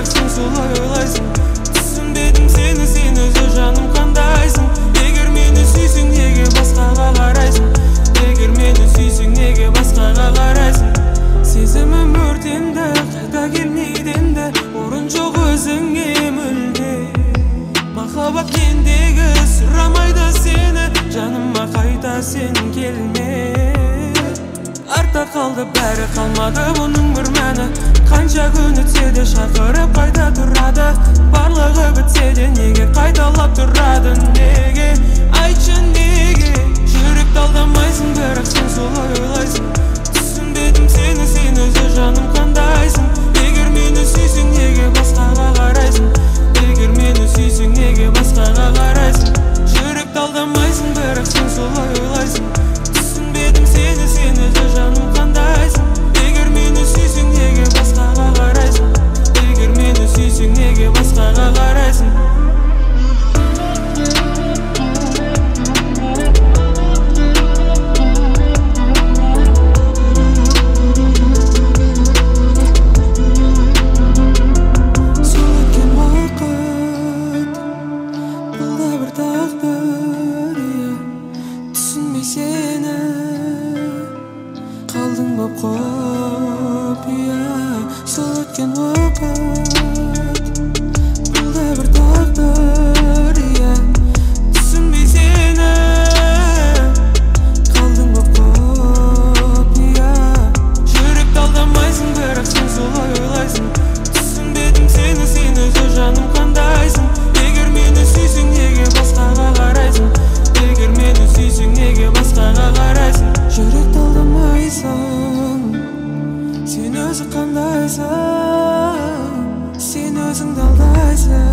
бірақ сен солай ойлайсың. Түсінбедім сені, сен өзі жаным қандайсың. Егер мені сүйсең, неге басқаға қарайсың? Егер мені сүйсең, неге басқаға қарайсың? Сезімім өртенді, қайта келмейді енді, орын жоқ өзіңе мүлде. Махаббат мендегі сұрамайды сені, жаныма қайта сен келме. Артта қалды бәрі, қалмады бұның бір мәні. Қанша күн өтсе де шақырып қайта тұрады. Барлығы бітсе де неге қайталап тұрады? Неге? Айтшы неге? Жүректі алдамайсың, бірақ сен солай ойлайсың. Түсінбедім сені, сен өзі жаным қандайсың. Егер мені сүйсең, неге басқаға қарайсың? Егер мені сүйсең, неге басқаға қарайсың? Жүректі алдамайсың, бірақ сен солай ойлайсың. Түсінбедім сені, сен өзі жаным қандайсың. Егер мені сүйсең, неге басқаға қарайсың? Егер мені сүйсең, неге басқаға қарайсың? Сені қалдың ба құпия, сол өткен уақыт бұл да бір тағдыр, түсінбей сені қалдың ба құпия. Жүректі алдамайсың, бірақ сен солай ойлайсың. Түсінбедім сені, сен өзі жаным қандайсың. Егер мені сүйсең, неге басқаға қарайсың? Егер мені сүйсең, неге басқаға қарайсың? Жүректі алдамайсың, сен өзі қандайсың? Сен өзіңді алдайсың.